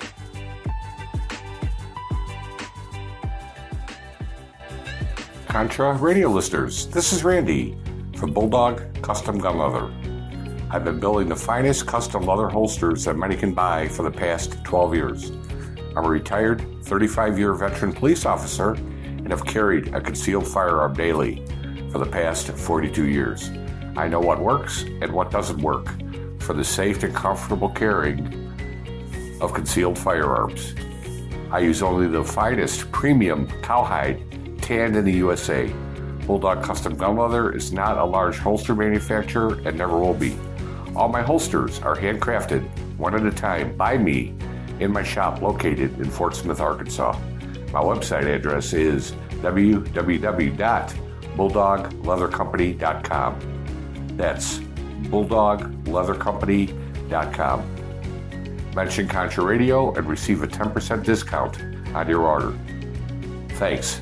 Contra radio listeners, this is Randy from Bulldog Custom Gun Leather. I've been building the finest custom leather holsters that money can buy for the past twelve years. I'm a retired thirty-five-year veteran police officer and have carried a concealed firearm daily for the past forty-two years. I know what works and what doesn't work for the safe and comfortable carrying of concealed firearms. I use only the finest premium cowhide tanned in the U S A. Bulldog Custom Gun Leather is not a large holster manufacturer and never will be. All my holsters are handcrafted, one at a time, by me in my shop located in Fort Smith, Arkansas. My website address is w w w dot bulldog leather company dot com. That's bulldog leather company dot com. Mention Contra Radio and receive a ten percent discount on your order. Thanks.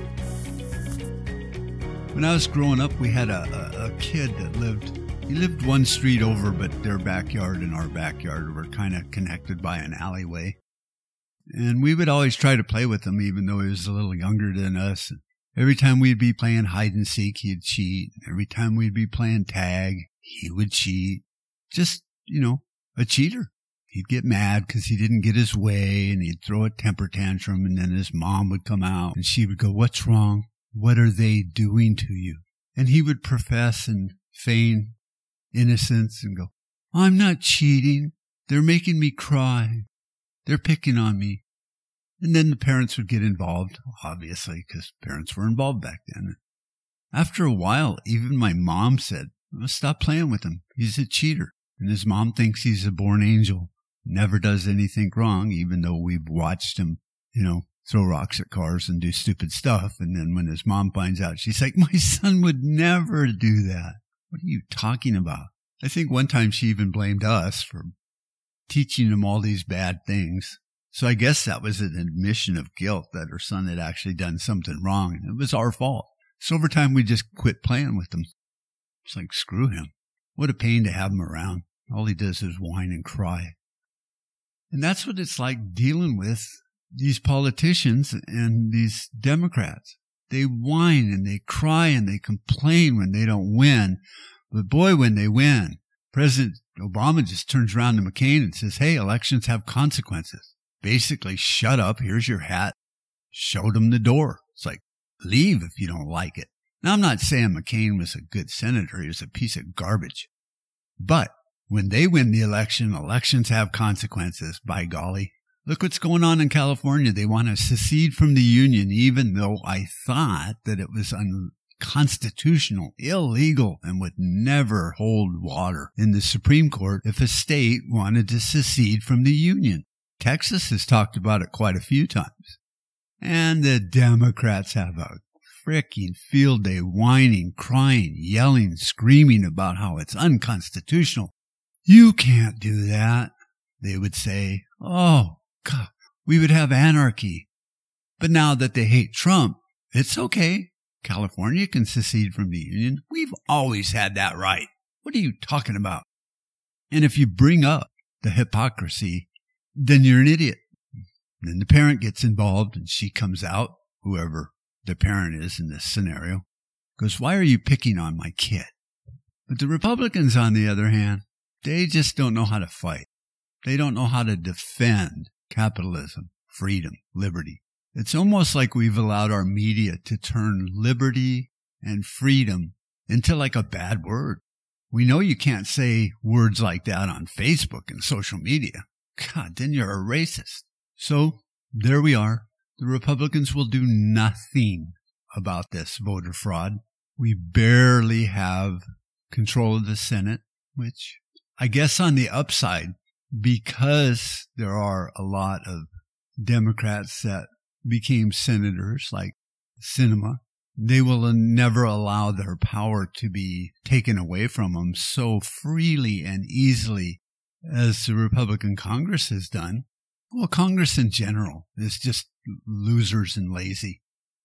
When I was growing up, we had a, a, a kid that lived, he lived one street over, but their backyard and our backyard were kind of connected by an alleyway. And we would always try to play with him, even though he was a little younger than us. Every time we'd be playing hide and seek, he'd cheat. Every time we'd be playing tag, he would cheat. Just, you know, a cheater. He'd get mad because he didn't get his way, and he'd throw a temper tantrum, and then his mom would come out, and she would go, "What's wrong? What are they doing to you?" And he would profess and feign innocence and go, "I'm not cheating. They're making me cry. They're picking on me." And then the parents would get involved, obviously, because parents were involved back then. After a while, even my mom said, "Well, stop playing with him. He's a cheater." And his mom thinks he's a born angel, never does anything wrong, even though we've watched him, you know, throw rocks at cars and do stupid stuff. And then when his mom finds out, she's like, "My son would never do that. What are you talking about?" I think one time she even blamed us for teaching him all these bad things. So I guess that was an admission of guilt that her son had actually done something wrong. It was our fault. So over time, we just quit playing with him. It's like, screw him. What a pain to have him around. All he does is whine and cry. And that's what it's like dealing with these politicians and these Democrats. They whine and they cry and they complain when they don't win. But boy, when they win, President Obama just turns around to McCain and says, "Hey, elections have consequences. Basically, shut up. Here's your hat." Showed him the door. It's like, leave if you don't like it. Now, I'm not saying McCain was a good senator. He was a piece of garbage. But when they win the election, elections have consequences, by golly. Look what's going on in California. They want to secede from the union, even though I thought that it was unconstitutional, illegal, and would never hold water in the Supreme Court if a state wanted to secede from the union. Texas has talked about it quite a few times. And the Democrats have a frickin' field day whining, crying, yelling, screaming about how it's unconstitutional. You can't do that. They would say, oh, God, we would have anarchy. But now that they hate Trump, it's okay. California can secede from the Union. We've always had that right. What are you talking about? And if you bring up the hypocrisy, then you're an idiot. Then the parent gets involved and she comes out, whoever the parent is in this scenario, goes, why are you picking on my kid? But the Republicans, on the other hand, they just don't know how to fight. They don't know how to defend capitalism, freedom, liberty. It's almost like we've allowed our media to turn liberty and freedom into like a bad word. We know you can't say words like that on Facebook and social media. God, then you're a racist. So there we are. The Republicans will do nothing about this voter fraud. We barely have control of the Senate, which I guess on the upside, because there are a lot of Democrats that became senators like Sinema, they will never allow their power to be taken away from them so freely and easily as the Republican Congress has done. Well, Congress in general is just losers and lazy.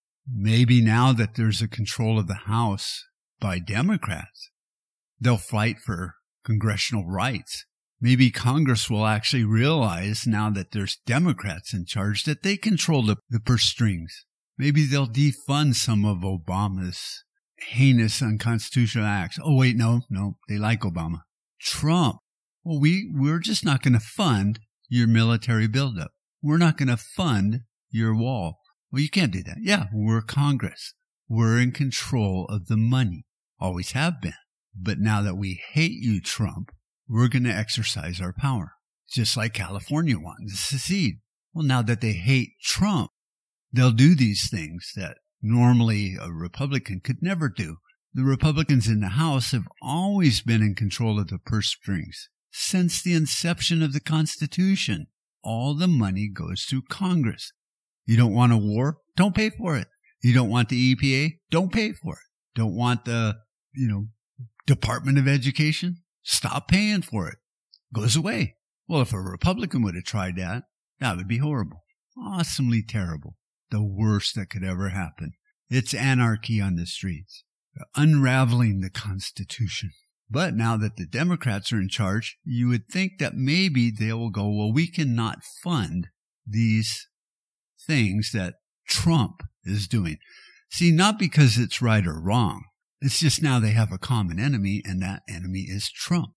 Maybe now that there's a control of the House by Democrats, they'll fight for congressional rights. Maybe Congress will actually realize now that there's Democrats in charge that they control the, the purse strings. Maybe they'll defund some of Obama's heinous unconstitutional acts. Oh, wait, no, no, they like Obama. Trump. Well, we, we're just not going to fund your military buildup. We're not going to fund your wall. Well, you can't do that. Yeah, we're Congress. We're in control of the money. Always have been. But now that we hate you, Trump, we're going to exercise our power. Just like California wanted to secede. Well, now that they hate Trump, they'll do these things that normally a Republican could never do. The Republicans in the House have always been in control of the purse strings. Since the inception of the Constitution, all the money goes through Congress. You don't want a war? Don't pay for it. You don't want the E P A? Don't pay for it. Don't want the, you know, Department of Education? Stop paying for it. Goes away. Well, if a Republican would have tried that, that would be horrible. Awesomely terrible. The worst that could ever happen. It's anarchy on the streets. Unraveling the Constitution. But now that the Democrats are in charge, you would think that maybe they will go, well, we cannot fund these things that Trump is doing. See, not because it's right or wrong. It's just now they have a common enemy, and that enemy is Trump.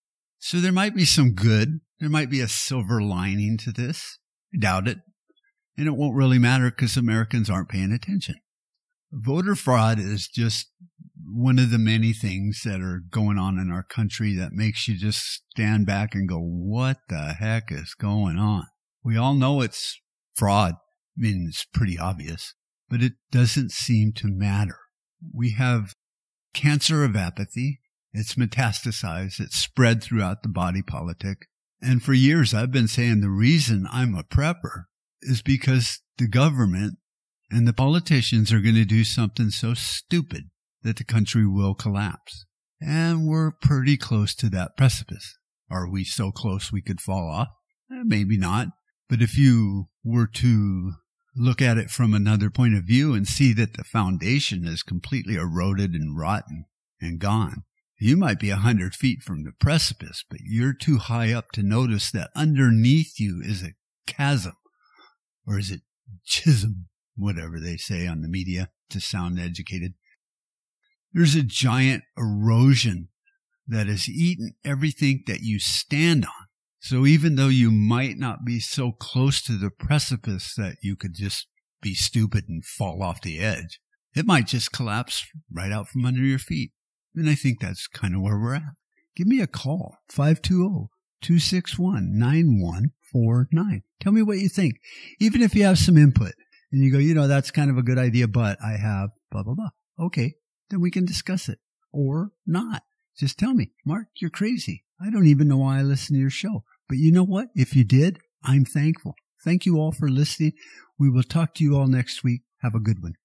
So there might be some good. There might be a silver lining to this. I doubt it. And it won't really matter because Americans aren't paying attention. Voter fraud is just one of the many things that are going on in our country that makes you just stand back and go, what the heck is going on? We all know it's fraud. I mean, it's pretty obvious, but it doesn't seem to matter. We have cancer of apathy. It's metastasized. It's spread throughout the body politic. And for years, I've been saying the reason I'm a prepper is because the government and the politicians are going to do something so stupid that the country will collapse. And we're pretty close to that precipice. Are we so close we could fall off? Eh, maybe not. But if you were to look at it from another point of view and see that the foundation is completely eroded and rotten and gone, you might be a hundred feet from the precipice, but you're too high up to notice that underneath you is a chasm. Or is it chism? Whatever they say on the media to sound educated. There's a giant erosion that has eaten everything that you stand on. So even though you might not be so close to the precipice that you could just be stupid and fall off the edge, it might just collapse right out from under your feet. And I think that's kind of where we're at. Give me a call, five two zero, two six one, nine one four nine. Tell me what you think. Even if you have some input and you go, you know, that's kind of a good idea, but I have blah, blah, blah. Okay, then we can discuss it or not. Just tell me, Mark, you're crazy. I don't even know why I listen to your show. But you know what? If you did, I'm thankful. Thank you all for listening. We will talk to you all next week. Have a good one.